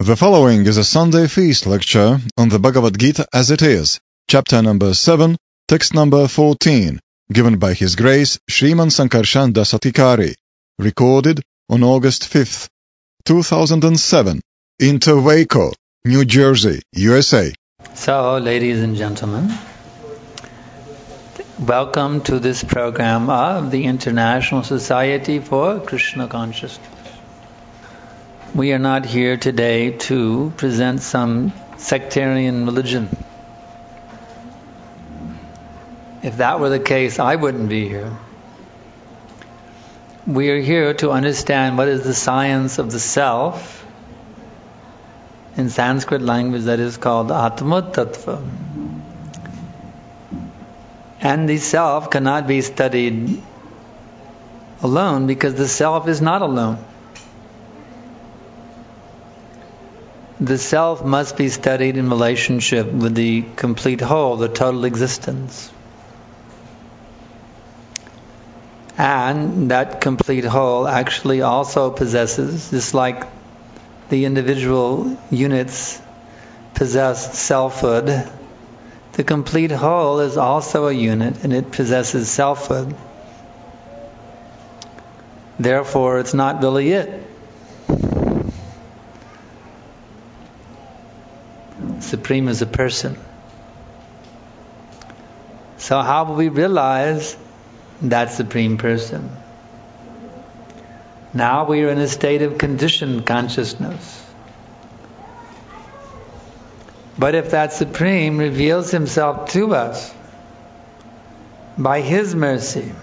The following is a Sunday feast lecture on the Bhagavad Gita as it is, chapter number 7, text number 14, given by His Grace Sriman Sankarshan Dasatikari, recorded on August 5th, 2007, in Waco, New Jersey, USA. So, ladies and gentlemen, welcome to this program of the International Society for Krishna Consciousness. We are not here today to present some sectarian religion. If that were the case, I wouldn't be here. We are here to understand what is the science of the self. In Sanskrit language, that is called Atma Tattva. And the self cannot be studied alone because the self is not alone. The self must be studied in relationship with the complete whole, the total existence. And that complete whole actually also possesses, just like the individual units possess selfhood, the complete whole is also a unit and it possesses selfhood. Therefore, it's not really it. Supreme is a person. So how will we realize that Supreme Person? Now we are in a state of conditioned consciousness. But if that Supreme reveals Himself to us by His mercy,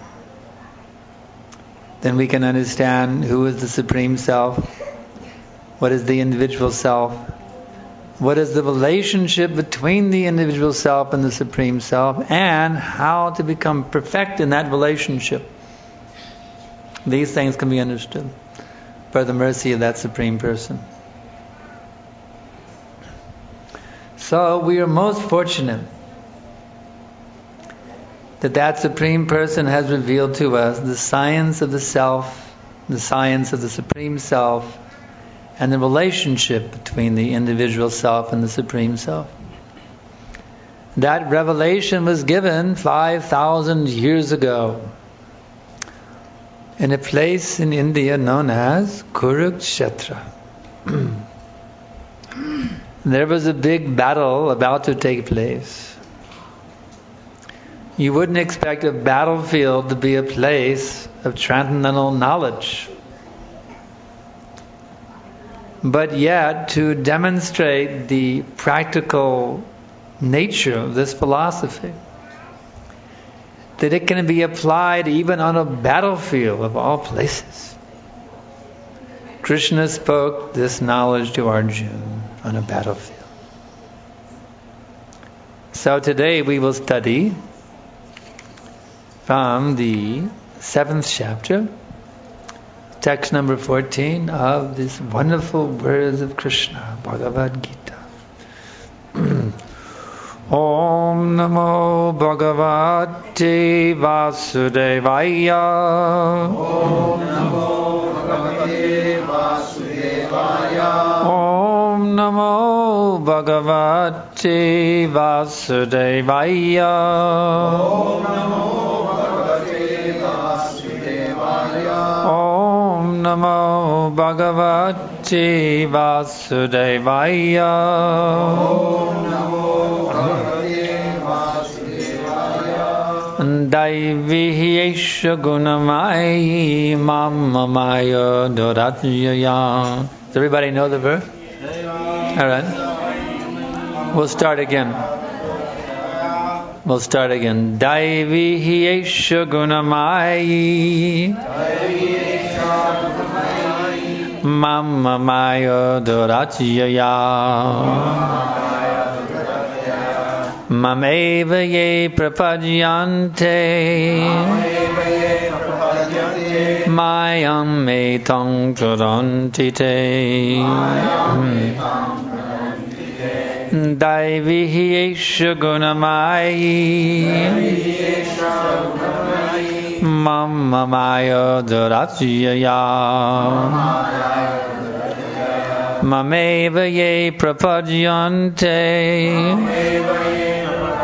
then we can understand who is the Supreme Self, what is the individual self, what is the relationship between the individual self and the Supreme Self, and how to become perfect in that relationship. These things can be understood by the mercy of that Supreme Person. So we are most fortunate that that Supreme Person has revealed to us the science of the Self, the science of the Supreme Self, and the relationship between the individual self and the Supreme Self. That revelation was given 5,000 years ago in a place in India known as Kurukshetra. There was a big battle about to take place. You wouldn't expect a battlefield to be a place of transcendental knowledge. But yet, to demonstrate the practical nature of this philosophy, that it can be applied even on a battlefield of all places, Krishna spoke this knowledge to Arjuna on a battlefield. So today we will study from the 7th chapter, text number 14 of these wonderful words of Krishna, Bhagavad Gita. Om Namo Bhagavate Vasudevaya. Om Namo Bhagavate Vasudevaya. Om Namo Bhagavate Vasudevaya. Om Namo Bhagavate Vasudevaya. Om Namo Bhagavate Vasudevaya. Om Namo Bhagavate Vasudevaya. Daivi Yesha Gunamayi Mamamaya Doratyaya. Does everybody know the verse? Alright. We'll start again. Daivi Yesha Gunamayi Mamamaya Doratyaya. Mameva ye prapadyante Mayam etang charanti te. Daivi Yesha Gunamayi Mamma Maya Duratyaya Mameva ye prapadyante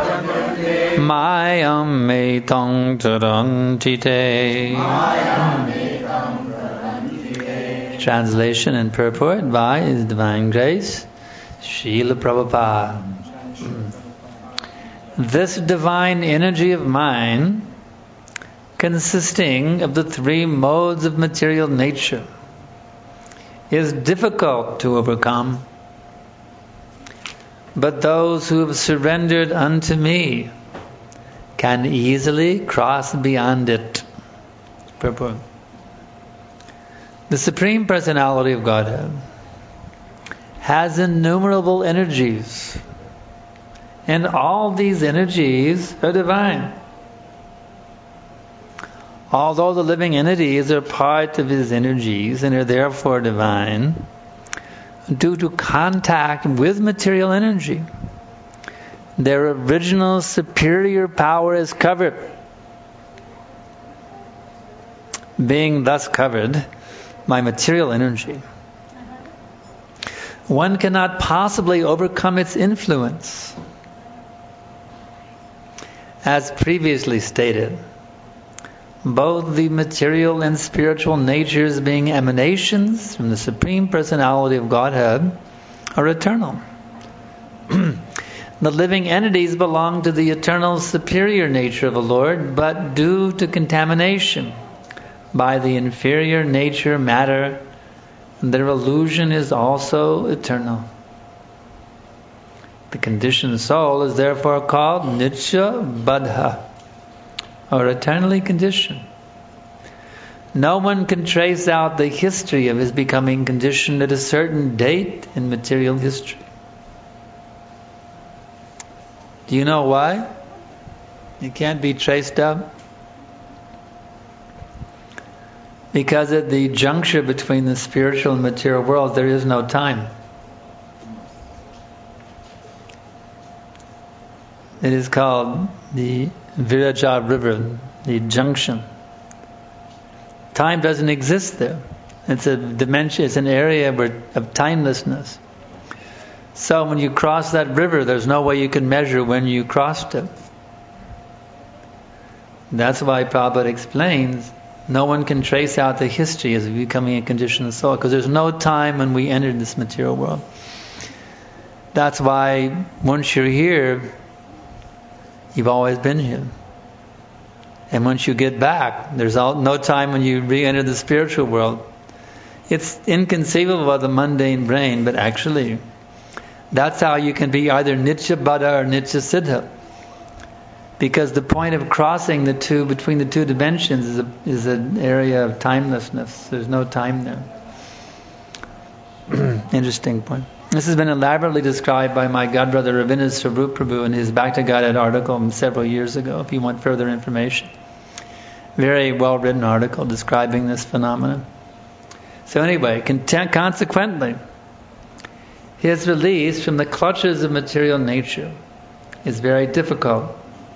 Mayam me tong tarantite. Translation and purport by His Divine Grace, Srila Prabhupada. This divine energy of mine, consisting of the three modes of material nature, is difficult to overcome. But those who have surrendered unto me can easily cross beyond it. Purport. The Supreme Personality of Godhead has innumerable energies, and all these energies are divine. Although the living entities are part of His energies and are therefore divine, due to contact with material energy, their original superior power is covered. Being thus covered by material energy, one cannot possibly overcome its influence. As previously stated, both the material and spiritual natures, being emanations from the Supreme Personality of Godhead, are eternal. The living entities belong to the eternal superior nature of the Lord, but due to contamination by the inferior nature matter, their illusion is also eternal. The conditioned soul is therefore called Nitya Baddha, or eternally conditioned. No one can trace out the history of his becoming conditioned at a certain date in material history. Do you know why? It can't be traced up. Because at the juncture between the spiritual and material worlds, there is no time. It is called the Viraja River, the junction. Time doesn't exist there. It's a dimension, it's an area of timelessness. So when you cross that river, there's no way you can measure when you crossed it. That's why Prabhupada explains, no one can trace out the history as becoming a conditioned soul, because there's no time when we entered this material world. That's why once you're here, you've always been here. And once you get back, there's no time when you re-enter the spiritual world. It's inconceivable by the mundane brain, but actually, that's how you can be either Nitya Baddha or Nitya Siddha. Because the point of crossing the two, between the two dimensions, is an area of timelessness. There's no time there. Interesting point. This has been elaborately described by my godbrother Ravindranath Swarup Prabhu in his Bhakti Guided article several years ago, if you want further information. Very well written article describing this phenomenon. So anyway, consequently, his release from the clutches of material nature is very difficult,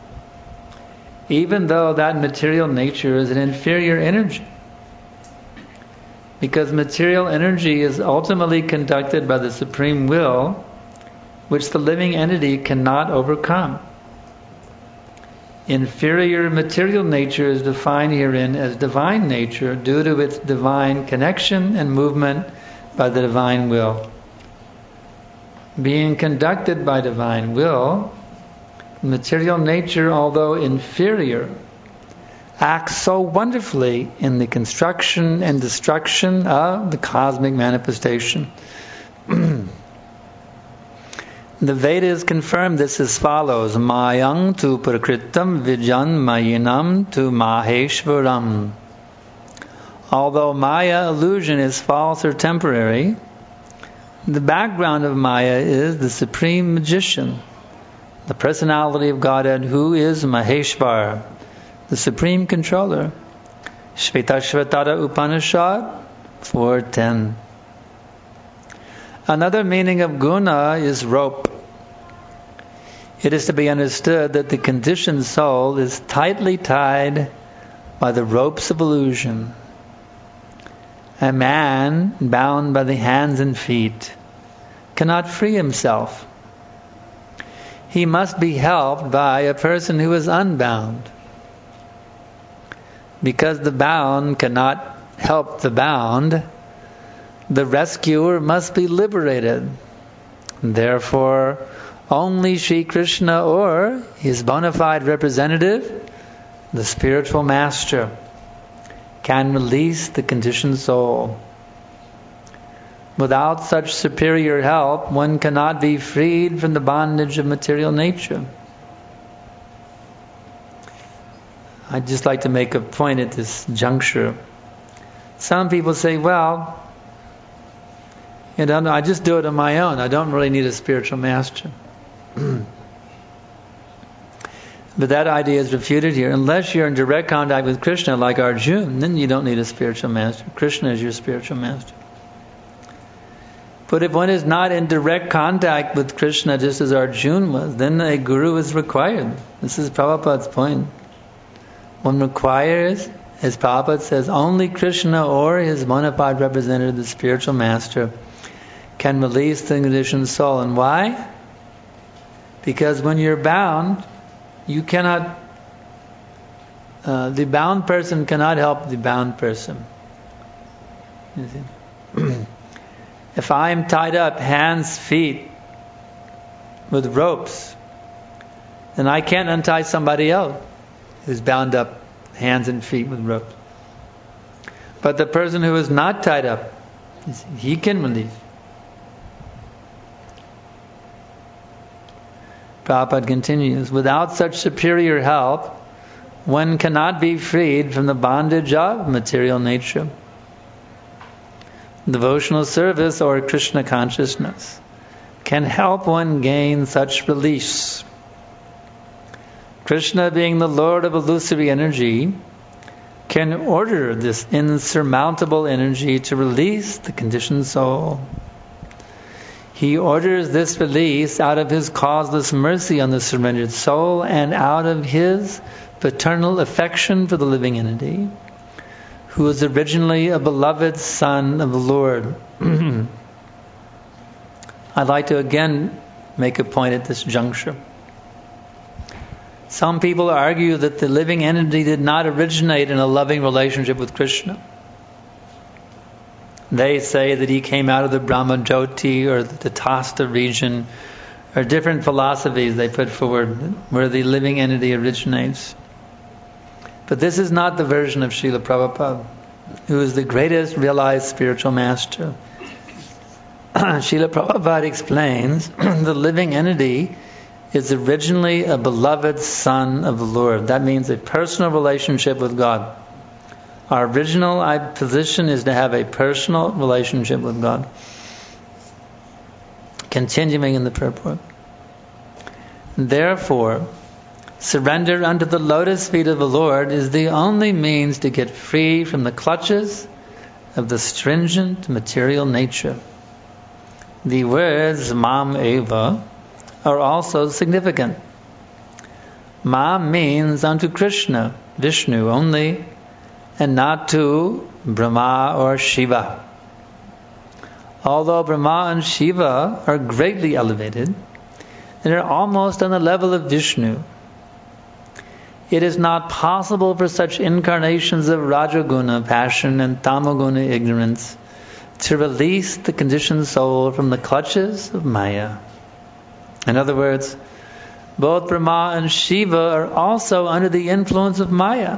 even though that material nature is an inferior energy. Because material energy is ultimately conducted by the Supreme Will, which the living entity cannot overcome. Inferior material nature is defined herein as divine nature due to its divine connection and movement by the divine will. Being conducted by divine will, material nature, although inferior, acts so wonderfully in the construction and destruction of the cosmic manifestation. The Vedas confirm this as follows: Mayang tu prakritam vijan mayinam tu maheshvaram. Although Maya illusion is false or temporary, the background of Maya is the supreme magician, the personality of Godhead, who is Maheshvar, the supreme controller. Shvetashvatara Upanishad 4:10. Another meaning of guna is rope. It is to be understood that the conditioned soul is tightly tied by the ropes of illusion. A man bound by the hands and feet cannot free himself. He must be helped by a person who is unbound. Because the bound cannot help the bound, the rescuer must be liberated. Therefore, only Sri Krishna or his bona fide representative, the spiritual master, can release the conditioned soul. Without such superior help, one cannot be freed from the bondage of material nature. I'd just like to make a point at this juncture. Some people say, well, I just do it on my own. I don't really need a spiritual master. But that idea is refuted here. Unless you're in direct contact with Krishna like Arjuna, then you don't need a spiritual master. Krishna is your spiritual master. But if one is not in direct contact with Krishna just as Arjuna was, then a guru is required. This is Prabhupada's point. One requires, as Prabhupada says, only Krishna or his bona fide representative, the spiritual master, can release the conditioned soul. And why? Because when you're bound, you cannot, the bound person cannot help the bound person. You see? If I'm tied up hands, feet, with ropes, then I can't untie somebody else who's bound up hands and feet with ropes. But the person who is not tied up, he can release. Prabhupada continues, without such superior help, one cannot be freed from the bondage of material nature. Devotional service or Krishna consciousness can help one gain such release. Krishna, being the Lord of illusory energy, can order this insurmountable energy to release the conditioned soul. He orders this release out of his causeless mercy on the surrendered soul and out of his paternal affection for the living entity, who was originally a beloved son of the Lord. I'd like to again make a point at this juncture. Some people argue that the living entity did not originate in a loving relationship with Krishna. They say that he came out of the Brahmajyoti or the Tatastha region, or different philosophies they put forward where the living entity originates. But this is not the version of Srila Prabhupada, who is the greatest realized spiritual master. Srila Prabhupada explains the living entity is originally a beloved son of the Lord. That means a personal relationship with God. Our original position is to have a personal relationship with God. Continuing in the purport. Therefore, surrender unto the lotus feet of the Lord is the only means to get free from the clutches of the stringent material nature. The words Mam Eva are also significant. Mam means unto Krishna, Vishnu only, and not to Brahma or Shiva. Although Brahma and Shiva are greatly elevated, they are almost on the level of Vishnu. It is not possible for such incarnations of Rajaguna, passion, and Tamaguna, ignorance, to release the conditioned soul from the clutches of Maya. In other words, both Brahma and Shiva are also under the influence of Maya.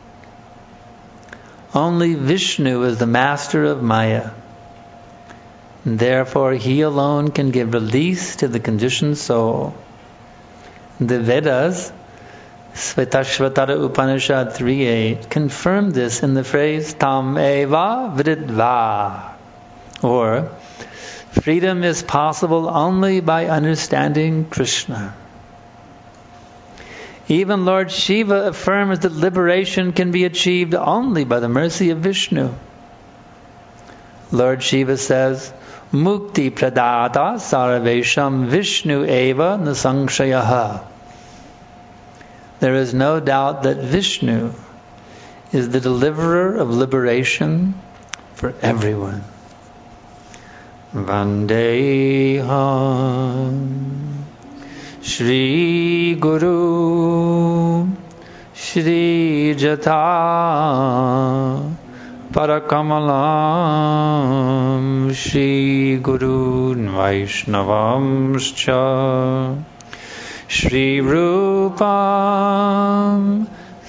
Only Vishnu is the master of Maya. And therefore, he alone can give release to the conditioned soul. The Vedas, Svetashvatara Upanishad 3.8, confirm this in the phrase Tam Eva Viditva, or freedom is possible only by understanding Krishna. Even Lord Shiva affirms that liberation can be achieved only by the mercy of Vishnu. Lord Shiva says, Mukti pradata sarvesham Vishnu eva nasangshayaha. There is no doubt that Vishnu is the deliverer of liberation for everyone. Vandeham Shri Guru Shri Jata Parakamalam Shri Guru Vaishnavamscha Shri Rupam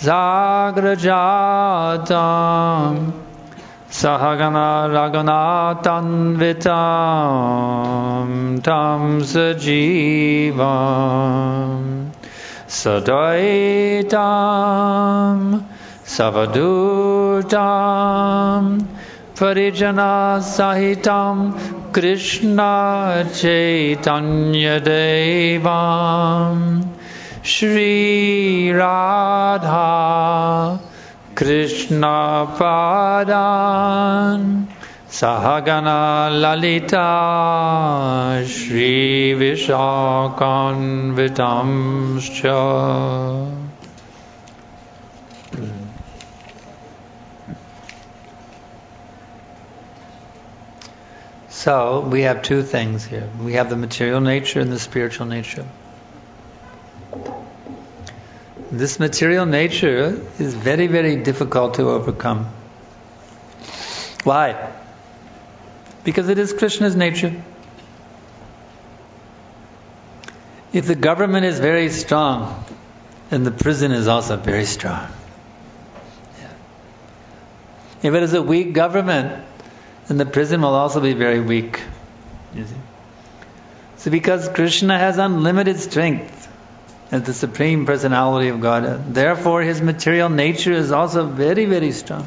Zagrajatam Sahagana Raghunathan Vitam Tam Sajivam Sadaitam Savadutam Parijana Sahitam Krishna Chaitanya Devam Shri Radha Krishna Padan Sahagana Lalita Shri Vishakan Vitamscha. So we have two things here. We have the material nature and the spiritual nature. This material nature is very, very difficult to overcome. Why? Because it is Krishna's nature. If the government is very strong, then the prison is also very strong. If it is a weak government, then the prison will also be very weak. You see? So because Krishna has unlimited strength as the Supreme Personality of Godhead, therefore his material nature is also very, very strong.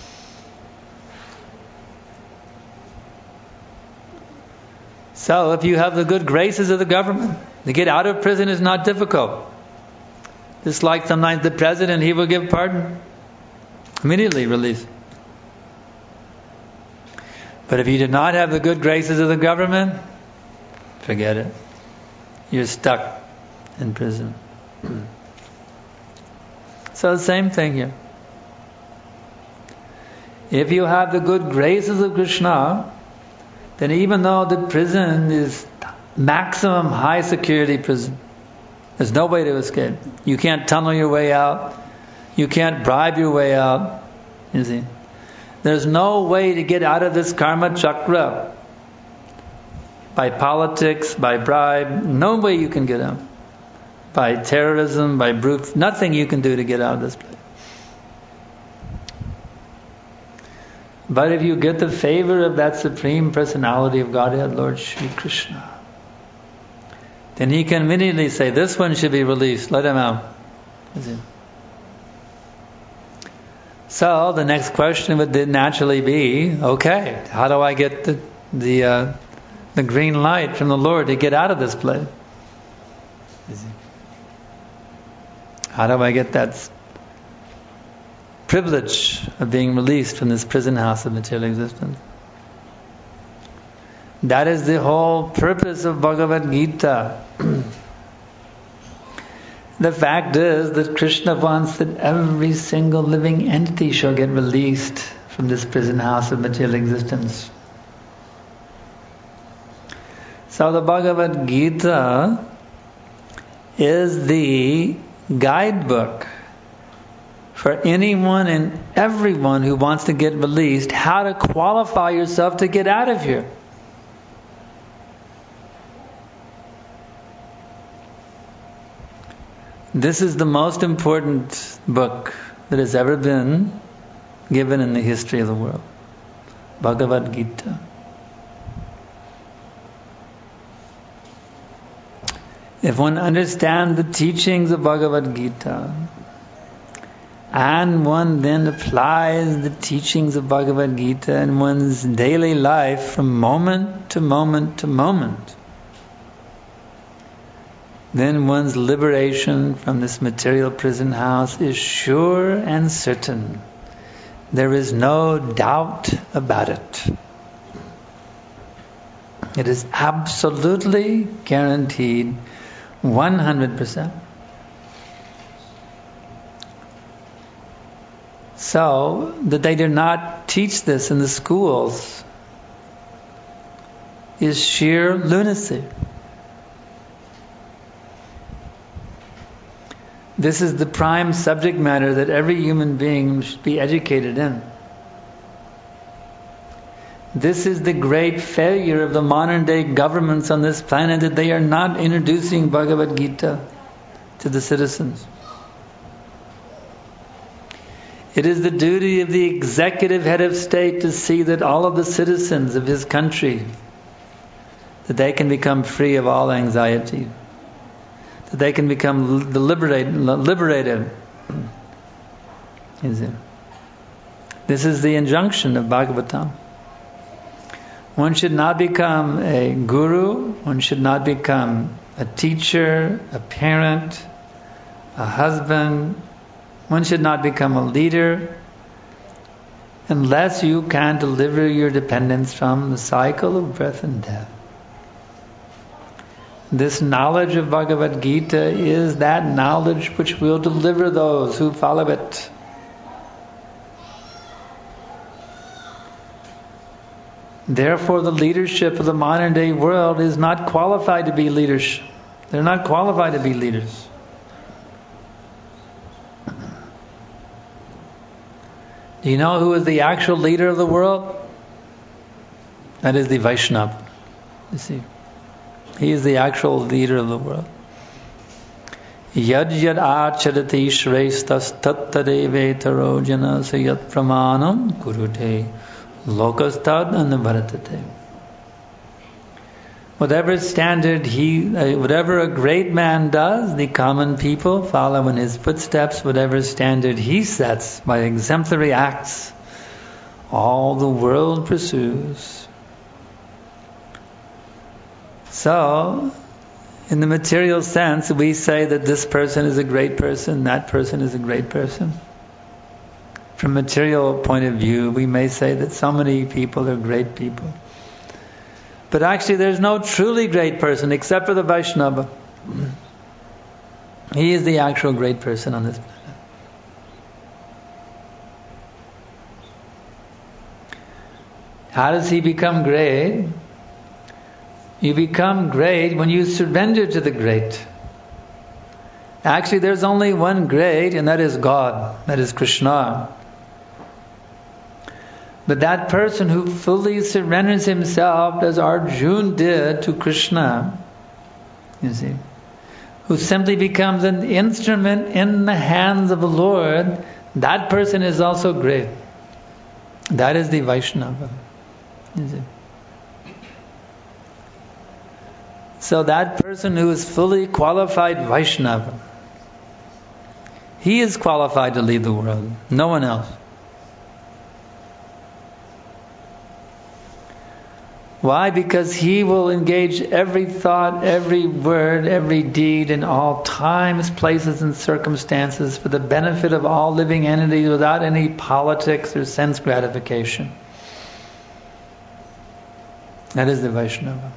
So if you have the good graces of the government, to get out of prison is not difficult. Just like sometimes the president, he will give pardon, immediately release. But if you do not have the good graces of the government, forget it. You're stuck in prison. So the same thing here. If you have the good graces of Krishna, then even though the prison is maximum high security prison, there's no way to escape. You can't tunnel your way out. You can't bribe your way out. You see, there's no way to get out of this karma chakra by politics, by bribe. No way you can get out. By terrorism, by brute, nothing you can do to get out of this place. But if you get the favor of that Supreme Personality of Godhead, Lord Shri Krishna, then he can immediately say, this one should be released, let him out. So the next question would naturally be, okay, how do I get the green light from the Lord to get out of this place? How do I get that privilege of being released from this prison house of material existence? That is the whole purpose of Bhagavad Gita. The fact is that Krishna wants that every single living entity shall get released from this prison house of material existence. So the Bhagavad Gita is the guidebook for anyone and everyone who wants to get released, how to qualify yourself to get out of here. This is the most important book that has ever been given in the history of the world. Bhagavad Gita. If one understands the teachings of Bhagavad Gita, and one then applies the teachings of Bhagavad Gita in one's daily life from moment to moment to moment, then one's liberation from this material prison house is sure and certain. There is no doubt about it. It is absolutely guaranteed, 100%. So, that they do not teach this in the schools is sheer lunacy. This is the prime subject matter that every human being should be educated in. This is the great failure of the modern day governments on this planet, that they are not introducing Bhagavad Gita to the citizens. It is the duty of the executive head of state to see that all of the citizens of his country, that they can become free of all anxiety, that they can become liberated. This is the injunction of Bhagavatam. One should not become a guru, one should not become a teacher, a parent, a husband, one should not become a leader unless you can deliver your dependence from the cycle of birth and death. This knowledge of Bhagavad Gita is that knowledge which will deliver those who follow it. Therefore, the leadership of the modern day world is not qualified to be leaders. They're not qualified to be leaders. Do you know who is the actual leader of the world? That is the Vaishnava. You see, he is the actual leader of the world. Yad yad acharati shrestas tattadevetaro jana sayat pramanam kurute lokastad anubharatate. Whatever standard whatever a great man does, the common people follow in his footsteps. Whatever standard he sets by exemplary acts, all the world pursues. So, in the material sense, we say that this person is a great person, that person is a great person. From a material point of view, we may say that so many people are great people. But actually there's no truly great person except for the Vaishnava. He is the actual great person on this planet. How does he become great? You become great when you surrender to the great. Actually there's only one great, and that is God, that is Krishna. But that person who fully surrenders himself, as Arjuna did to Krishna, you see, who simply becomes an instrument in the hands of the Lord, that person is also great. That is the Vaishnava. You see. So that person who is fully qualified Vaishnava, he is qualified to lead the world, no one else. Why? Because he will engage every thought, every word, every deed in all times, places and circumstances for the benefit of all living entities without any politics or sense gratification. That is the Vaishnava.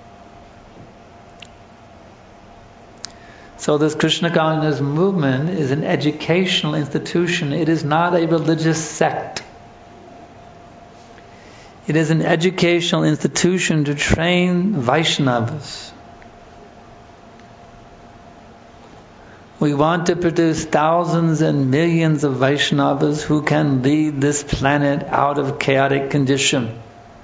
So this Krishna consciousness movement is an educational institution. It is not a religious sect. It is an educational institution to train Vaishnavas. We want to produce thousands and millions of Vaishnavas who can lead this planet out of chaotic condition,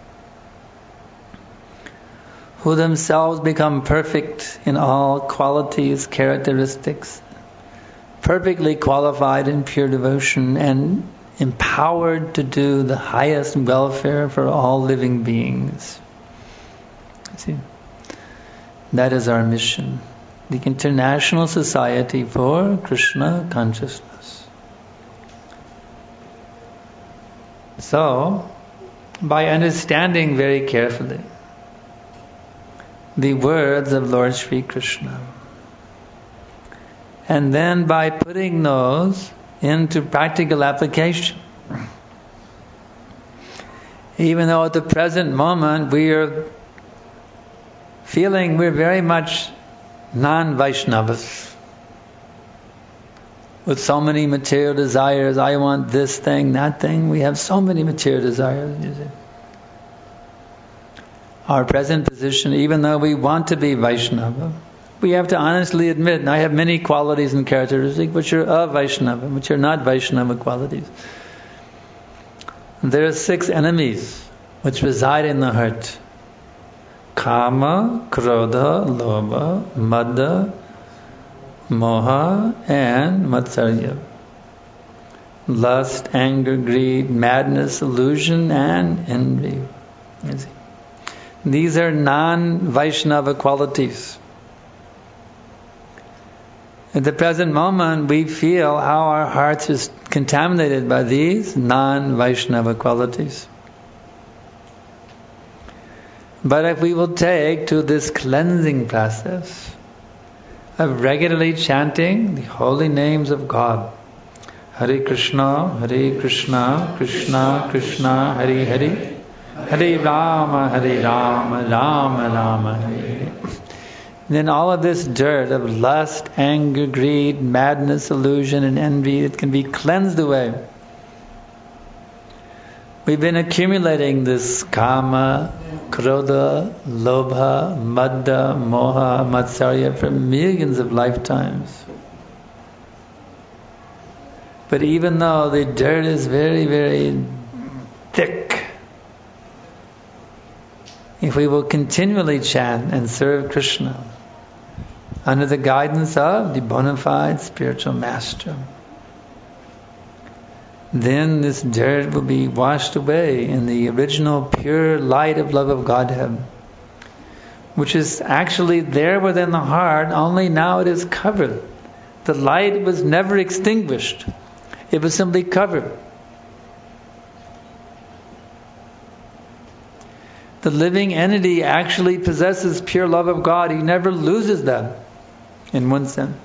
who themselves become perfect in all qualities, characteristics, perfectly qualified in pure devotion, and empowered to do the highest welfare for all living beings. See, that is our mission. The International Society for Krishna Consciousness. So, by understanding very carefully the words of Lord Sri Krishna, and then by putting those into practical application. Even though at the present moment we are feeling we're very much non-Vaishnavas, with so many material desires. I want this thing, that thing. We have so many material desires. You see. our present position, even though we want to be Vaishnava, we have to honestly admit, I have many qualities and characteristics which are of Vaishnava, which are not Vaishnava qualities. There are 6 enemies which reside in the heart. Kama, Krodha, Lobha, Madha, Moha, and Matsarya. Lust, anger, greed, madness, illusion, and envy. These are non-Vaishnava qualities. At the present moment, we feel how our hearts is contaminated by these non-Vaishnava qualities. But if we will take to this cleansing process of regularly chanting the holy names of God, Hare Krishna, Krishna Krishna, Hare Hare, Hare Rama, Rama Rama, Hare. Then all of this dirt of lust, anger, greed, madness, illusion, and envy, it can be cleansed away. We've been accumulating this Kama, Krodha, Lobha, Madha, Moha, Matsarya for millions of lifetimes. But even though the dirt is very, very thick, if we will continually chant and serve Krishna under the guidance of the bona fide spiritual master, then this dirt will be washed away in the original pure light of love of Godhead, which is actually there within the heart, only now it is covered. The light was never extinguished. It was simply covered. The living entity actually possesses pure love of God. He never loses that, in one sense.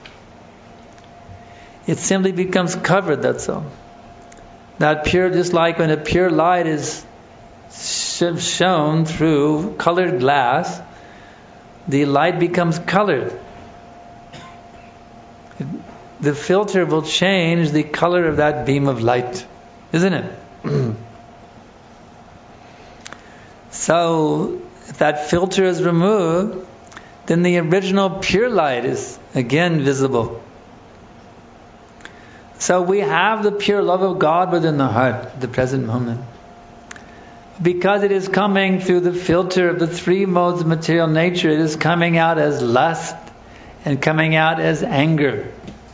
It simply becomes covered, that's all. That pure, just like when a pure light is shown through colored glass, the light becomes colored. The filter will change the color of that beam of light, isn't it? So, if that filter is removed, then the original pure light is again visible. So we have the pure love of God within the heart at the present moment. Because it is coming through the filter of the 3 modes of material nature, it is coming out as lust and coming out as anger.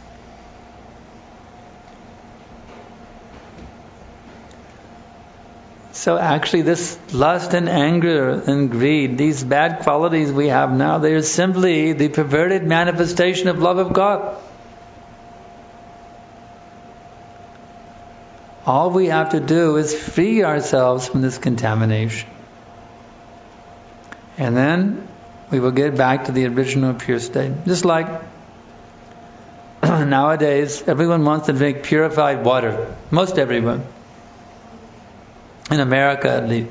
So actually this lust and anger and greed, these bad qualities we have now, they are simply the perverted manifestation of love of God. All we have to do is free ourselves from this contamination. And then we will get back to the original pure state. Just like nowadays, everyone wants to drink purified water. Most everyone. In America at least.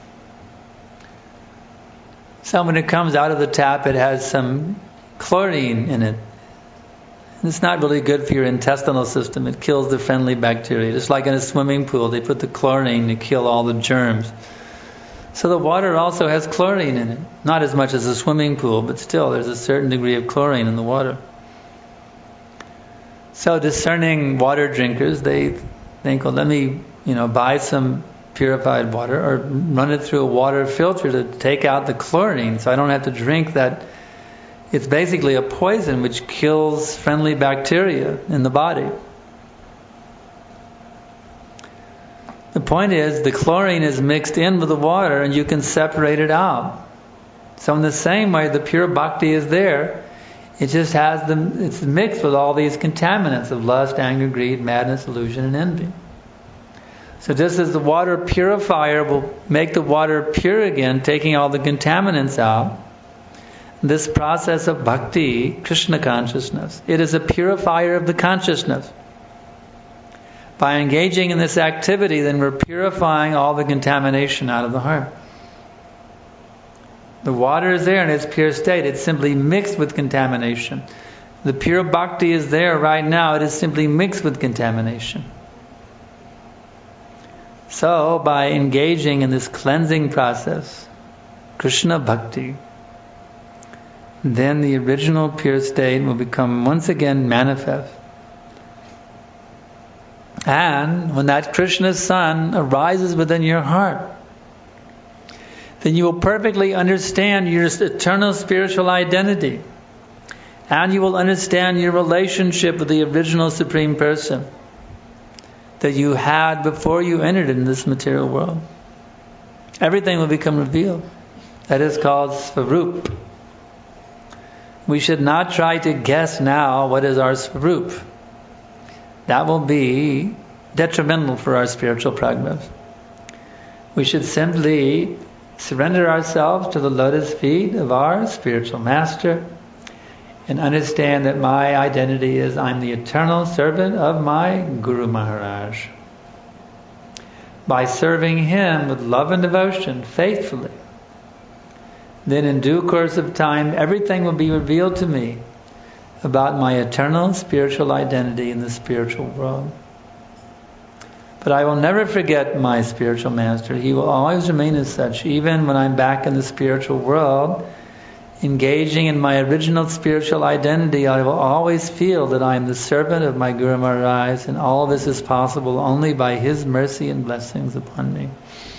So when it comes out of the tap, it has some chlorine in it. It's not really good for your intestinal system. It kills the friendly bacteria. Just like in a swimming pool, they put the chlorine to kill all the germs. So the water also has chlorine in it. Not as much as a swimming pool, but still there's a certain degree of chlorine in the water. So discerning water drinkers, they think, well, let me, buy some purified water or run it through a water filter to take out the chlorine so I don't have to drink that. It's basically a poison which kills friendly bacteria in the body. The point is, the chlorine is mixed in with the water and you can separate it out. So in the same way, the pure bhakti is there. It just has it's mixed with all these contaminants of lust, anger, greed, madness, illusion, and envy. So just as the water purifier will make the water pure again, taking all the contaminants out, this process of bhakti, Krishna consciousness, it is a purifier of the consciousness. By engaging in this activity, then we're purifying all the contamination out of the heart. The water is there in its pure state. It's simply mixed with contamination. The pure bhakti is there right now. It is simply mixed with contamination. So, by engaging in this cleansing process, Krishna Bhakti, then the original pure state will become once again manifest. And when that Krishna Sun arises within your heart, then you will perfectly understand your eternal spiritual identity. And you will understand your relationship with the original Supreme Person that you had before you entered in this material world. Everything will become revealed. That is called Svarup. We should not try to guess now what is our Svarup. That will be detrimental for our spiritual progress. We should simply surrender ourselves to the lotus feet of our spiritual master and understand that my identity is I'm the eternal servant of my Guru Maharaj. By serving him with love and devotion faithfully, then in due course of time everything will be revealed to me about my eternal spiritual identity in the spiritual world. But I will never forget my spiritual master. He will always remain as such, even when I'm back in the spiritual world, engaging in my original spiritual identity. I will always feel that I am the servant of my Guru Maharaj, and all this is possible only by his mercy and blessings upon me.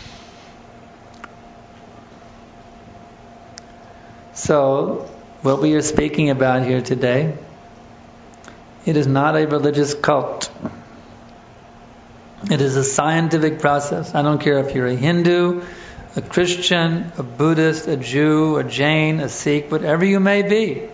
So, what we are speaking about here today, it is not a religious cult. It is a scientific process. I don't care if you're a Hindu, a Christian, a Buddhist, a Jew, a Jain, a Sikh, whatever you may be.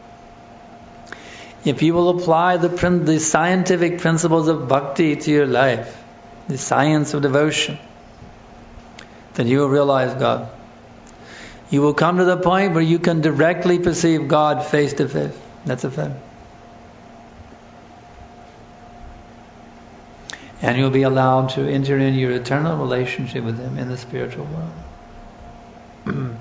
If you will apply the scientific principles of bhakti to your life, the science of devotion, then you will realize God. You will come to the point where you can directly perceive God face to face. That's a fact. And you'll be allowed to enter in your eternal relationship with him in the spiritual world.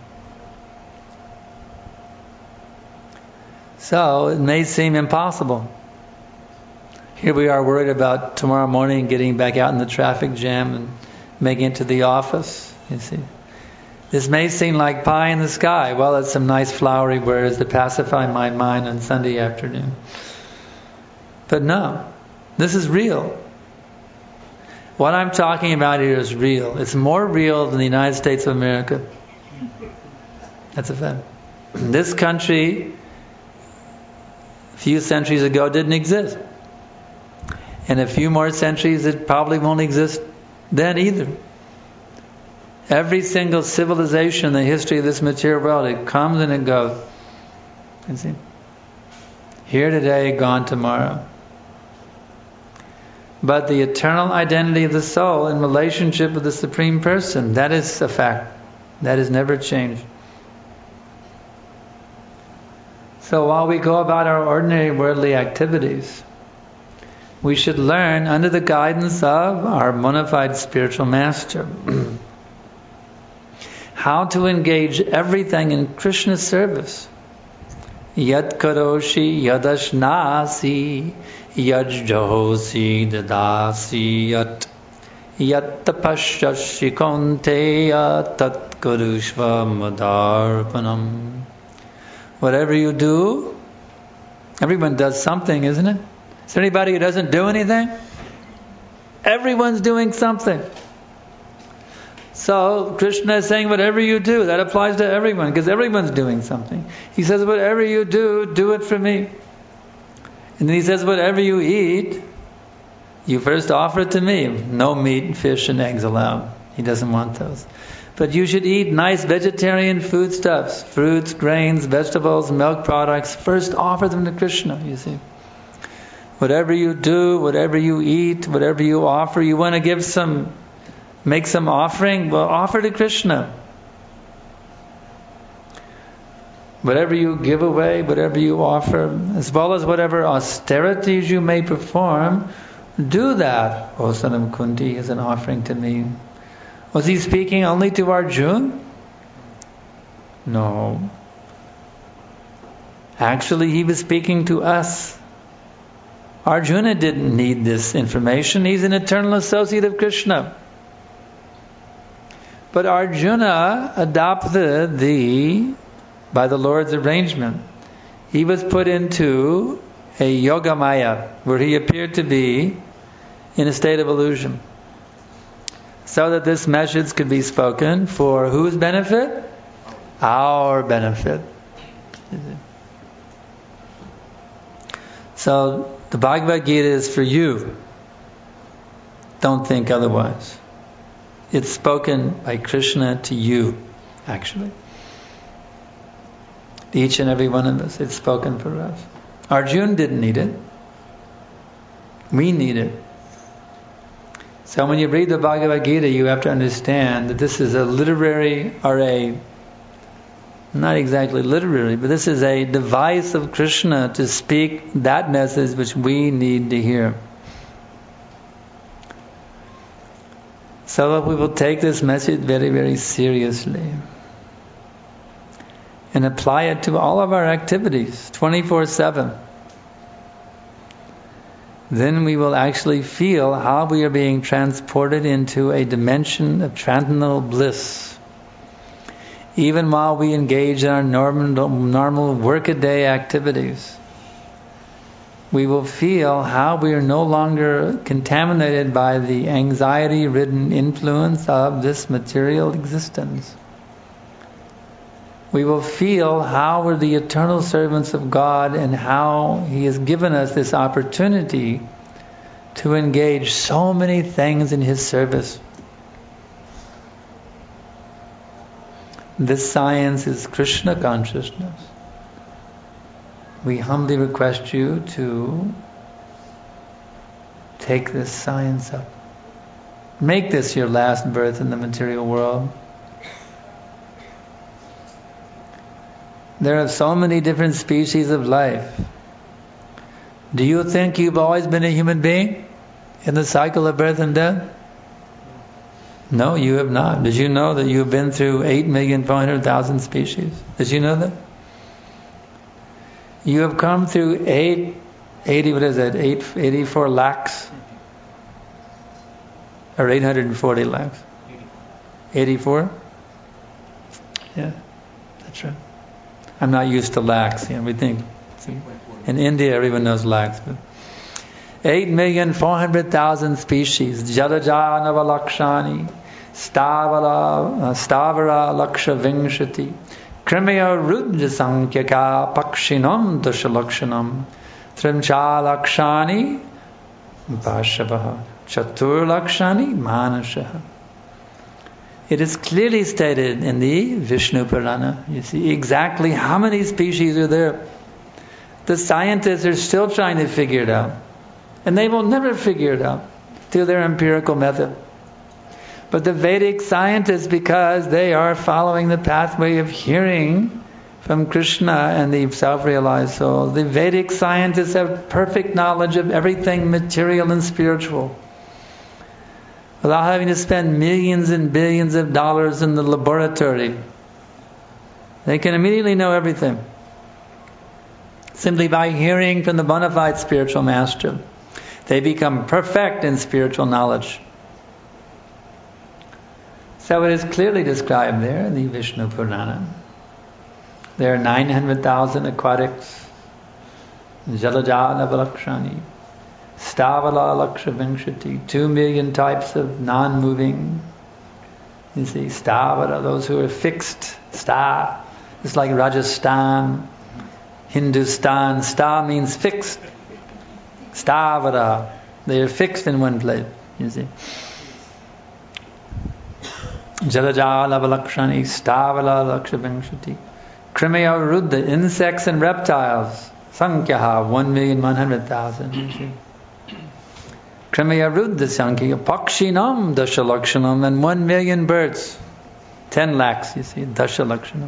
So, it may seem impossible. Here we are worried about tomorrow morning getting back out in the traffic jam and making it to the office. You see, this may seem like pie in the sky. Well, it's some nice flowery words to pacify my mind on Sunday afternoon. But no, this is real. What I'm talking about here is real. It's more real than the United States of America. That's a fact. This country, a few centuries ago, didn't exist. And a few more centuries, it probably won't exist then either. Every single civilization in the history of this material world, it comes and it goes. You see? Here today, gone tomorrow. But the eternal identity of the soul in relationship with the Supreme Person, that is a fact. That has never changed. So while we go about our ordinary worldly activities, we should learn under the guidance of our bona fide spiritual master how to engage everything in Krishna's service. Yat karoshi yadashnasi yat jahosi dadasi yat tapashyashi konteya tat karushva madarpanam. Whatever you do, everyone does something, isn't it? Is there anybody who doesn't do anything? Everyone's doing something. So Krishna is saying whatever you do, that applies to everyone, because everyone's doing something. He says whatever you do, do it for me. And then he says whatever you eat, you first offer it to me. No meat, fish and eggs allowed. He doesn't want those. But you should eat nice vegetarian foodstuffs, fruits, grains, vegetables, milk products. First offer them to Krishna, you see. Whatever you do, whatever you eat, whatever you offer, you want to make some offering, well, offer to Krishna. Whatever you give away, whatever you offer, as well as whatever austerities you may perform, do that. O son of Kunti is an offering to me. Was he speaking only to Arjuna? No. Actually, he was speaking to us. Arjuna didn't need this information. He's an eternal associate of Krishna. But Arjuna adopted by the Lord's arrangement, he was put into a yoga maya, where he appeared to be in a state of illusion, so that this message could be spoken for whose benefit? Our benefit. So the Bhagavad Gita is for you. Don't think otherwise. It's spoken by Krishna to you, actually. Each and every one of us, it's spoken for us. Arjuna didn't need it. We need it. So when you read the Bhagavad Gita, you have to understand that this is a literary, or not exactly literary, but this is a device of Krishna to speak that message which we need to hear. So that we will take this message very, very seriously and apply it to all of our activities 24/7. Then we will actually feel how we are being transported into a dimension of transcendental bliss. Even while we engage in our normal workaday activities, we will feel how we are no longer contaminated by the anxiety-ridden influence of this material existence. We will feel how we're the eternal servants of God and how He has given us this opportunity to engage so many things in His service. This science is Krishna consciousness. We humbly request you to take this science up. Make this your last birth in the material world. There are so many different species of life. Do you think you've always been a human being in the cycle of birth and death? No, you have not. Did you know that you've been through 8,400,000 species? Did you know that? You have come through 84 lakhs? Or 840 lakhs? 84? Yeah, that's right. I'm not used to lakhs. We think in India everyone knows lakhs. 8,400,000 species. Jalaja navalakshani, stavara laksha vingshati, krimya rudja sankyaka pakshinam dashalakshanam, trimcha lakshani vashavaha, chatur lakshani manashaha. It is clearly stated in the Vishnu Purana. You see exactly how many species are there. The scientists are still trying to figure it out. And they will never figure it out through their empirical method. But the Vedic scientists, because they are following the pathway of hearing from Krishna and the self-realized soul, the Vedic scientists have perfect knowledge of everything material and spiritual, without having to spend millions and billions of dollars in the laboratory. They can immediately know everything, simply by hearing from the bona fide spiritual master. They become perfect in spiritual knowledge. So it is clearly described there in the Vishnu Purana. There are 900,000 aquatics, Jalaja navalakshani, Stavala laksha vingshati, 2 million types of non-moving. You see, Stavara, those who are fixed. Sta, it's like Rajasthan, Hindustan. Sta means fixed. Stavara, they are fixed in one place. You see, Jalajala valakshani, Stavala laksha vingshati, Krimya Ruddha, insects and reptiles. Sankyaha, 1,100,000. You see. Krimya Ruddha Sankhya, Pakshinam Dashalakshanam, and 1 million birds. 10 lakhs, you see, Dashalakshanam.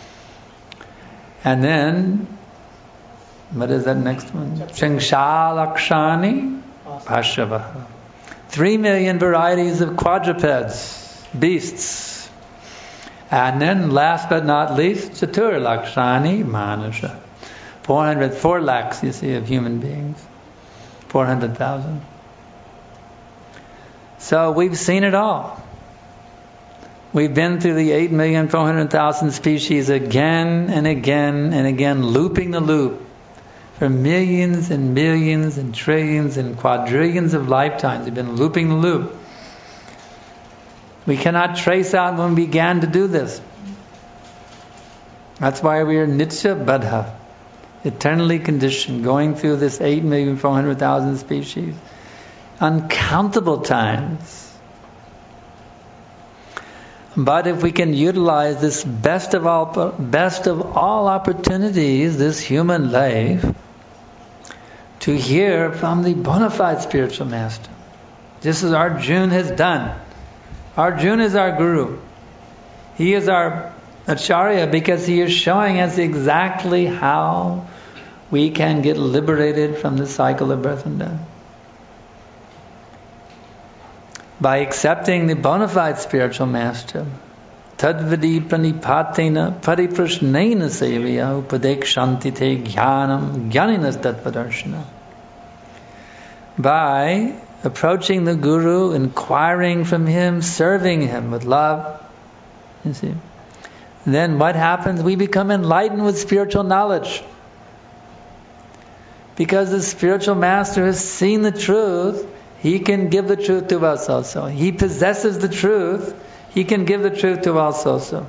And then, what is that next one? Shingshalakshani Pashavaha. 3 million varieties of quadrupeds, beasts. And then, last but not least, Chatur Lakshani Manasha. 4 lakhs, you see, of human beings. 400,000. So we've seen it all. We've been through the 8,400,000 species again and again and again, looping the loop for millions and millions and trillions and quadrillions of lifetimes. We've been looping the loop. We cannot trace out when we began to do this. That's why we are nitya baddha, eternally conditioned, going through this 8,400,000 species, uncountable times. But if we can utilize this best of all opportunities, this human life, to hear from the bona fide spiritual master, just as Arjuna has done. Arjuna is our guru. He is our Acharya because he is showing us exactly how we can get liberated from the cycle of birth and death. By accepting the bona fide spiritual master, tadvidi pranipatena pariprashnena sevya upadekshanti te jnanam jnaninas tattvadarshana. By approaching the guru, inquiring from him, serving him with love, you see, then what happens? We become enlightened with spiritual knowledge. Because the spiritual master has seen the truth, he can give the truth to us also. He possesses the truth, he can give the truth to us also.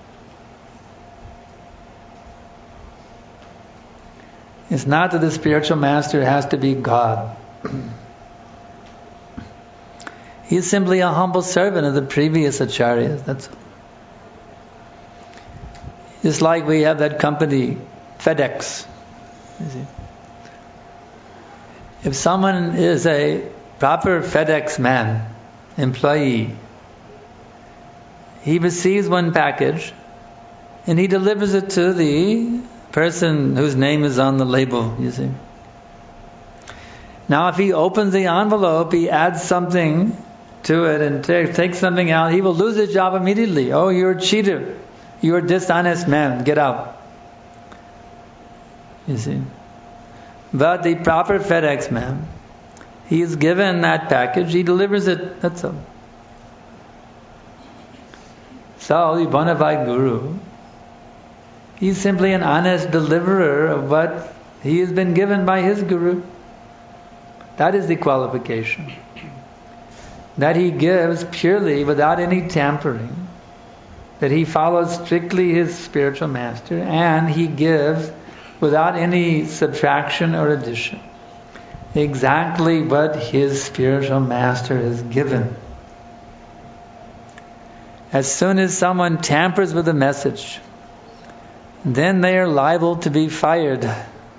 It's not that the spiritual master has to be God. He is simply a humble servant of the previous acharyas. That's all. Just like we have that company, FedEx. You see. If someone is a proper FedEx man, employee, he receives one package and he delivers it to the person whose name is on the label, you see. Now if he opens the envelope, he adds something to it and takes something out, he will lose his job immediately. Oh, you're a cheater. You're a dishonest man. Get out. You see. But the proper FedEx man, he is given that package, he delivers it, that's all. So, the bona fide guru, he's simply an honest deliverer of what he has been given by his guru. That is the qualification. That he gives purely without any tampering. That he follows strictly his spiritual master, and he gives without any subtraction or addition exactly what his spiritual master has given. As soon as someone tampers with the message, then they are liable to be fired.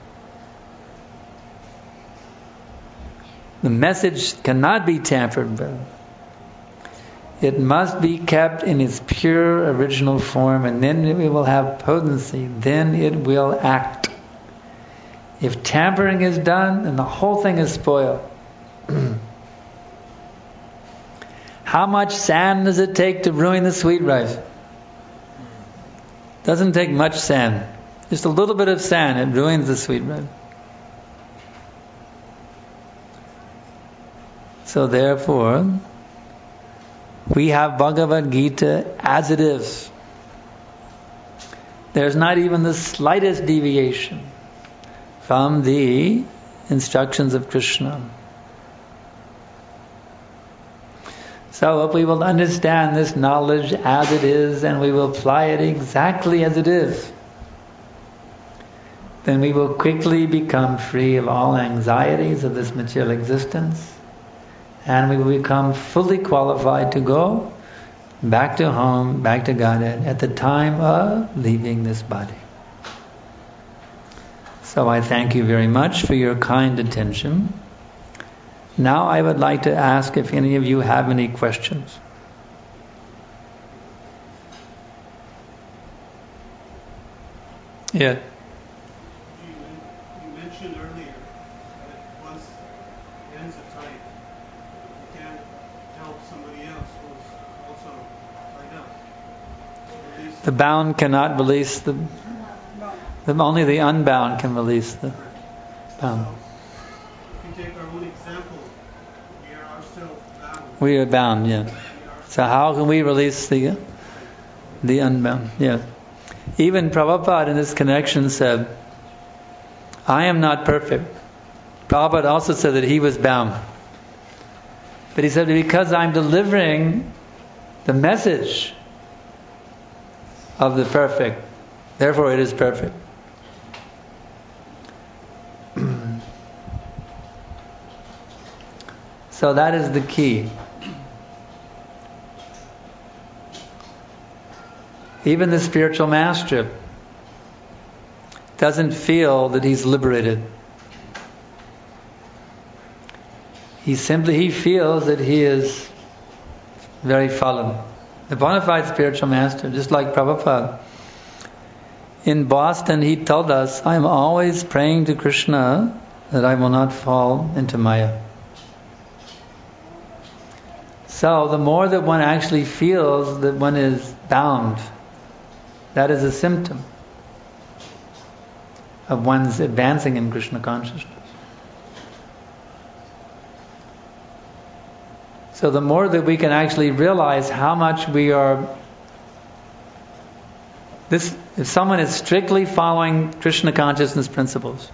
The message cannot be tampered with. It must be kept in its pure original form, and then it will have potency. Then it will act. If tampering is done, then the whole thing is spoiled. How much sand does it take to ruin the sweet rice? Doesn't take much sand. Just a little bit of sand, it ruins the sweet rice. So therefore, we have Bhagavad Gita as it is. There's not even the slightest deviation from the instructions of Krishna. So if we will understand this knowledge as it is and we will apply it exactly as it is, then we will quickly become free of all anxieties of this material existence, and we will become fully qualified to go back to home, back to Godhead, at the time of leaving this body. So I thank you very much for your kind attention. Now I would like to ask if any of you have any questions. Yeah. You mentioned earlier that once it ends a time, you can't help somebody else who's also tied up. The bound cannot release the only the unbound can release the bound. If you take our own example, we are ourselves bound. We are bound, yeah. We are So how can we release the unbound? Yeah. Even Prabhupada in this connection said, I am not perfect. Prabhupada also said that he was bound. But he said, because I'm delivering the message of the perfect, therefore it is perfect. So that is the key. Even the spiritual master doesn't feel that he's liberated. He feels that he is very fallen. The bona fide spiritual master, just like Prabhupada. In Boston, he told us, I am always praying to Krishna that I will not fall into Maya. So the more that one actually feels that one is bound, that is a symptom of one's advancing in Krishna consciousness. So the more that we can actually realize how much we are... if someone is strictly following Krishna consciousness principles,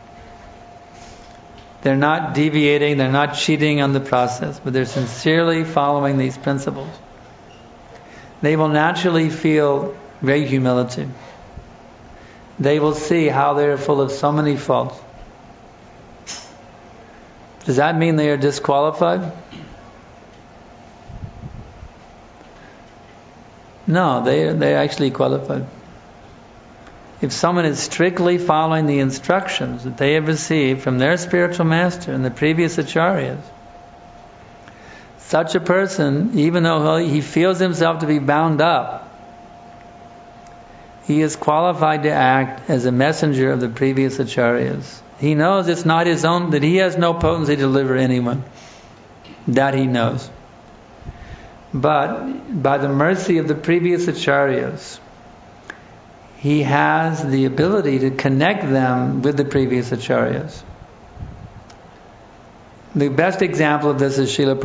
they're not deviating, they're not cheating on the process, but they're sincerely following these principles, they will naturally feel great humility. They will see how they are full of so many faults. Does that mean they are disqualified? No, they're actually qualified. If someone is strictly following the instructions that they have received from their spiritual master and the previous acharyas, such a person, even though he feels himself to be bound up, he is qualified to act as a messenger of the previous acharyas. He knows it's not his own, that he has no potency to deliver anyone. That he knows. But by the mercy of the previous acharyas, he has the ability to connect them with the previous acharyas. The best example of this is Srila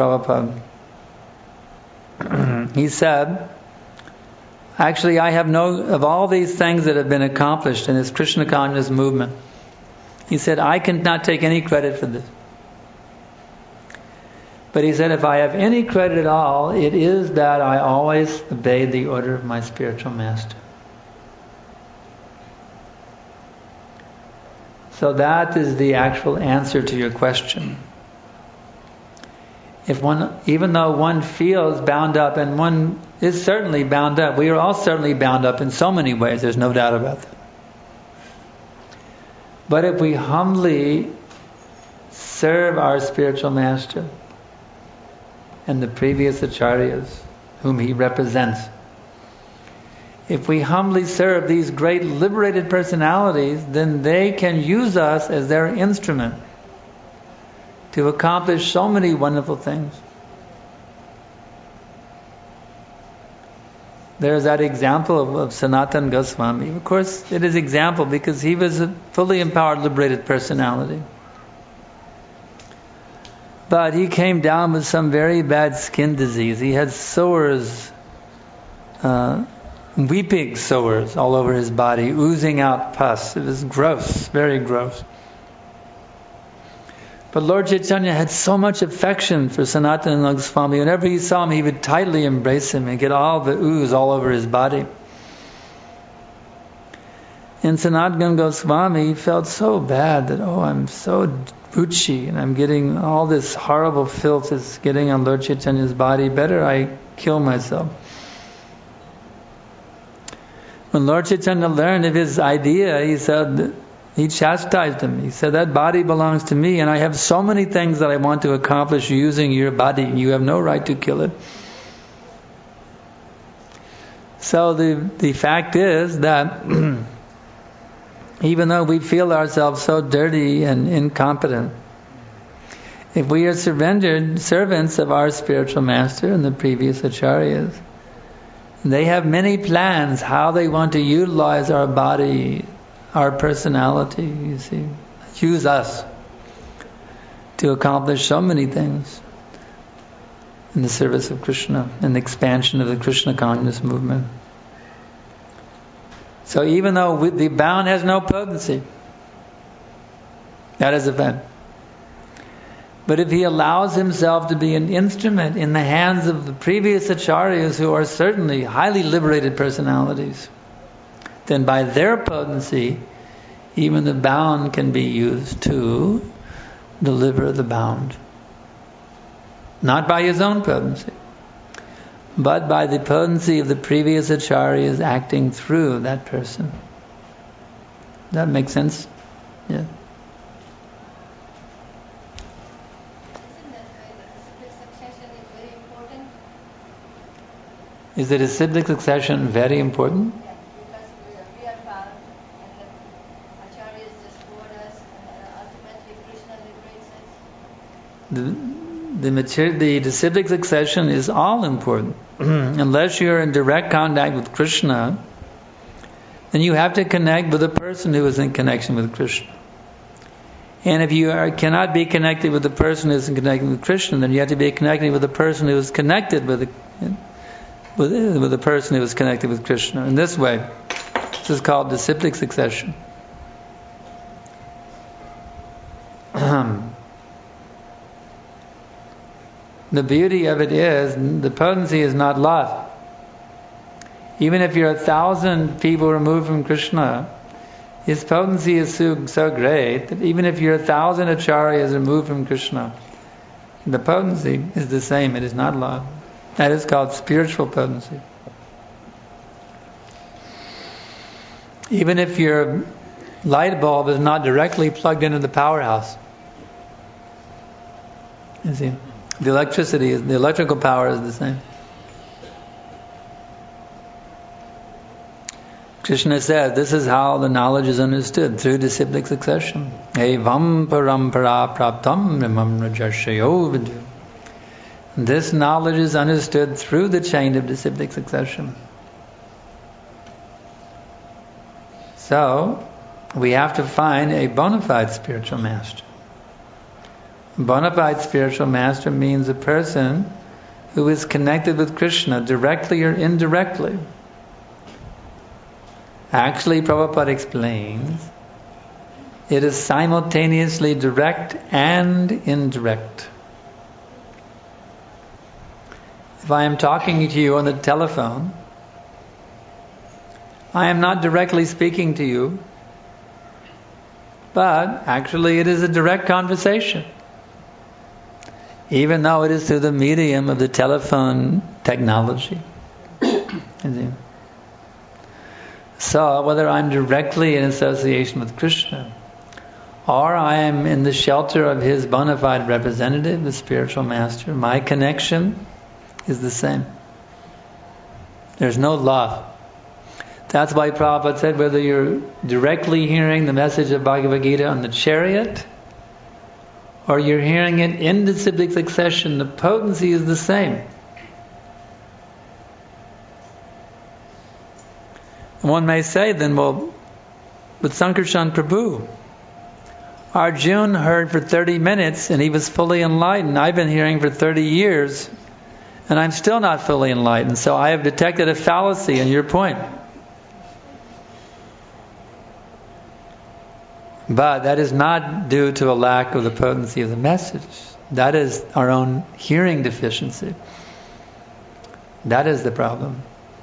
Prabhupada. He said, actually, I have of all these things that have been accomplished in this Krishna consciousness movement, he said, I cannot take any credit for this. But he said, if I have any credit at all, it is that I always obeyed the order of my spiritual master. So that is the actual answer to your question. Even though one feels bound up, and one is certainly bound up, we are all certainly bound up in so many ways, there's no doubt about that. But if we humbly serve our spiritual master and the previous acharyas whom he represents, if we humbly serve these great liberated personalities, then they can use us as their instrument to accomplish so many wonderful things. There's that example of Sanatana Goswami. Of course, it is example because he was a fully empowered, liberated personality. But he came down with some very bad skin disease. He had sores, weeping sores all over his body, oozing out pus. It was gross, very gross. But Lord Chaitanya had so much affection for Sanatana Goswami. Whenever he saw him, he would tightly embrace him and get all the ooze all over his body. And Sanatana Goswami felt so bad that, I'm so ruchi and I'm getting all this horrible filth is getting on Lord Chaitanya's body. Better I kill myself. When Lord Chaitanya learned of his idea, he chastised him. He said, that body belongs to me and I have so many things that I want to accomplish using your body. You have no right to kill it. So the fact is that even though we feel ourselves so dirty and incompetent, if we are surrendered servants of our spiritual master and the previous acharyas, they have many plans how they want to utilize our body, our personality, you see, use us to accomplish so many things. in the service of Krishna, in the expansion of the Krishna consciousness movement. So even though the bound has no potency, that is a fact. But if he allows himself to be an instrument in the hands of the previous acharyas, who are certainly highly liberated personalities, then by their potency, even the bound can be used to deliver the bound. Not by his own potency, but by the potency of the previous acharyas acting through that person. That makes sense? Yeah. Is the disciplic succession very important? Yeah, because we are bound and the acharyas just toward us and ultimately Krishna liberates us. The disciplic succession is all important. Unless you're in direct contact with Krishna, then you have to connect with a person who is in connection with Krishna. And if you cannot be connected with the person who is in connection with Krishna, then you have to be connected with the person who is connected with the person who is connected with Krishna. In this way, this is called disciplic succession. The beauty of it is, the potency is not love. Even if you're 1,000 people removed from Krishna, his potency is so great that even if you're 1,000 acharyas removed from Krishna, the potency is the same. It is not love. That is called spiritual potency. Even if your light bulb is not directly plugged into the powerhouse, you see, the electrical power is the same. Krishna said, this is how the knowledge is understood, through disciplic succession. Evam parampara praptam nimam rajashayo vidu. This knowledge is understood through the chain of disciplic succession. So, we have to find a bona fide spiritual master. A bona fide spiritual master means a person who is connected with Krishna directly or indirectly. Actually, Prabhupada explains, it is simultaneously direct and indirect. If I am talking to you on the telephone, I am not directly speaking to you, but actually it is a direct conversation, even though it is through the medium of the telephone technology. So, whether I'm directly in association with Krishna, or I am in the shelter of his bona fide representative, the spiritual master, my connection is the same. There's no love. That's why Prabhupada said, whether you're directly hearing the message of Bhagavad Gita on the chariot, or you're hearing it in disciplic succession, the potency is the same. One may say then, well, with Sankarshan Prabhu, Arjuna heard for 30 minutes and he was fully enlightened. I've been hearing for 30 years and I'm still not fully enlightened. So I have detected a fallacy in your point. But that is not due to a lack of the potency of the message. That is our own hearing deficiency. That is the problem.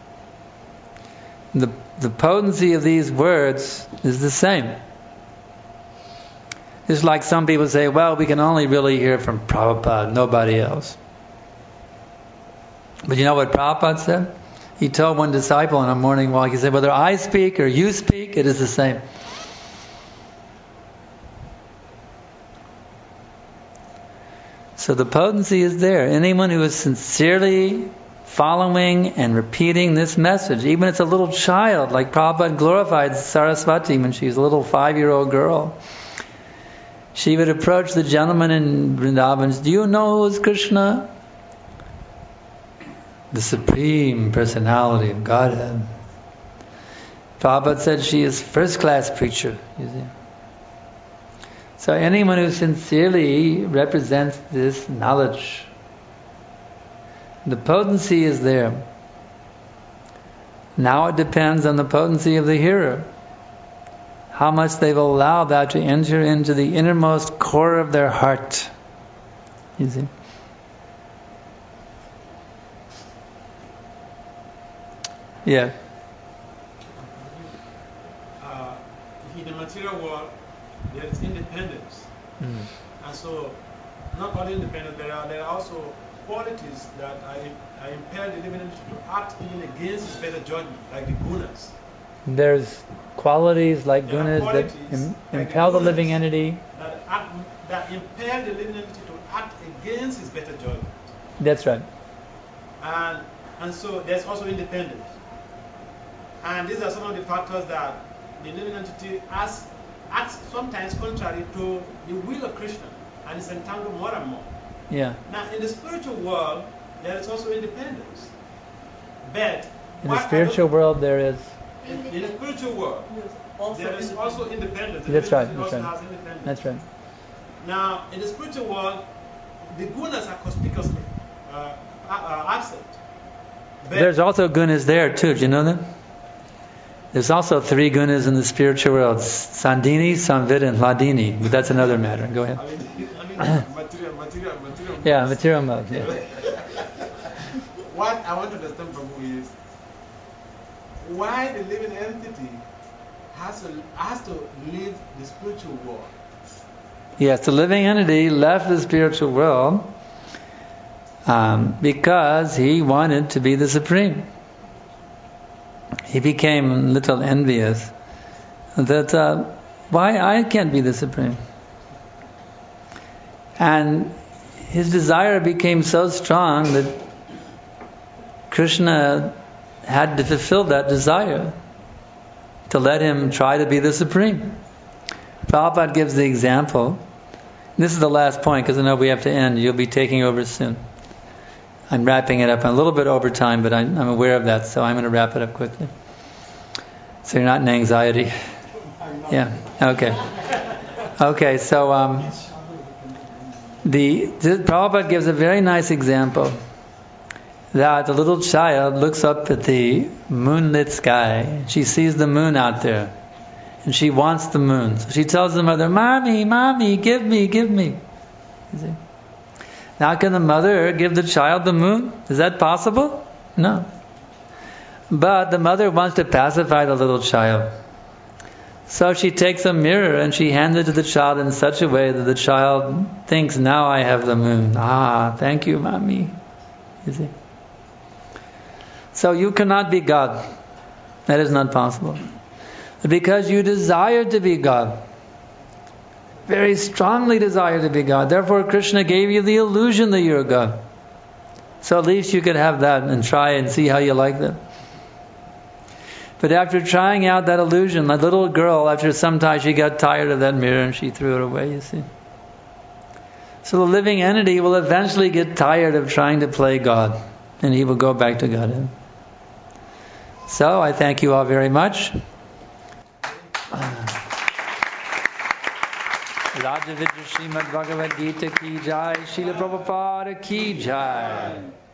The potency of these words is the same. Just like some people say, well, we can only really hear from Prabhupada, nobody else. But you know what Prabhupada said? He told one disciple on a morning walk, he said, whether I speak or you speak, it is the same. So the potency is there. Anyone who is sincerely following and repeating this message, even if it's a little child, like Prabhupada glorified Saraswati when she was a little 5-year-old girl. She would approach the gentleman in Vrindavan, do you know who is Krishna? The Supreme Personality of Godhead. Prabhupada said she is first-class preacher, you see. So anyone who sincerely represents this knowledge The potency is there. Now it depends on the potency of the hearer. How much they will allow that to enter into the innermost core of their heart. You see? Yeah. In the material world, there is independence. And so, not only independence, there are also qualities that are impelled the living entity to act even against its better judgment, like the gunas. There's qualities like There are gunas that qualities like impel the gunas living entity. that impel the living entity to act against its better judgment. That's right. And so there's also independence. And these are some of the factors that the living entity acts sometimes contrary to the will of Krishna and is entangled more and more. Yeah. Now, in the spiritual world, there is also independence. But In the spiritual world, there is. in the spiritual world, there is also independence. That's right. The That's also right. has independence. That's right. Now, in the spiritual world, the gunas are conspicuously absent. But There's also gunas there too. Do you know that? There's also 3 gunas in the spiritual world: Sandini, Samvid, and Hladini. But that's another matter. Go ahead. material. Yeah, material mode. Yeah. What I want to understand from you is why the living entity has to leave the spiritual world. Yes, the living entity left the spiritual world because he wanted to be the supreme. He became a little envious that why I can't be the supreme. And his desire became so strong that Krishna had to fulfill that desire to let him try to be the supreme. Prabhupada gives the example. This is the last point because I know we have to end. You'll be taking over soon. I'm wrapping it up. I'm a little bit over time, but I'm aware of that, so I'm going to wrap it up quickly. So you're not in anxiety. Yeah. Okay. Okay. So Prabhupada gives a very nice example that the little child looks up at the moonlit sky. She sees the moon out there, and she wants the moon. So she tells the mother, "Mommy, give me." You see? Now, can the mother give the child the moon? Is that possible? No. But the mother wants to pacify the little child. So she takes a mirror and she hands it to the child in such a way that the child thinks, now I have the moon. Thank you, Mommy. You see? So you cannot be God. That is not possible. Because you desire to be God. Very strongly desire to be God. Therefore Krishna gave you the illusion that you're God. So at least you could have that and try and see how you like that. But after trying out that illusion, that little girl, after some time she got tired of that mirror and she threw it away, you see. So the living entity will eventually get tired of trying to play God, and he will go back to Godhead. So I thank you all very much. Raja Vidya Srimad Bhagavad Gita ki jai, Srila Prabhupada ki jai.